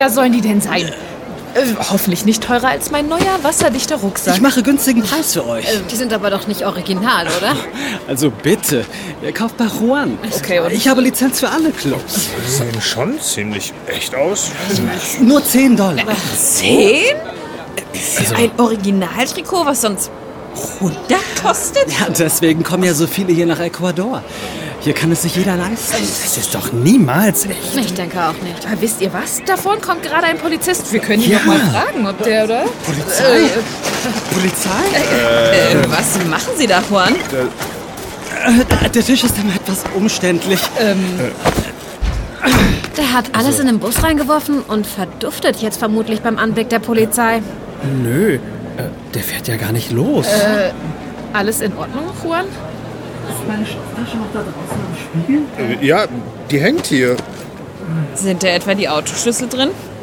sollen die denn sein? Hoffentlich nicht teurer als mein neuer wasserdichter Rucksack. Ich mache günstigen Preis für euch. Die sind aber doch nicht original, oder? Also bitte, ihr kauft bei Juan. Okay, und Ich habe Lizenz für alle Clubs. Die sehen schon ziemlich echt aus. Nur $10. 10? Für ein Originaltrikot, was sonst 100 kostet? Ja, deswegen kommen ja so viele hier nach Ecuador. Hier kann es sich jeder leisten. Das ist doch niemals echt. Ich denke auch nicht. Aber wisst ihr was? Davon kommt gerade ein Polizist. Wir können ihn Ja. doch mal fragen, ob der, oder? Polizei? Polizei? Was machen Sie da, Juan? Der Tisch ist immer etwas umständlich. Der hat alles in den Bus reingeworfen und verduftet jetzt vermutlich beim Anblick der Polizei. Nö, der fährt ja gar nicht los. Alles in Ordnung, Juan? Ist meine Tasche noch da draußen am Spiegel? Ja, die hängt hier. Sind da etwa die Autoschlüssel drin?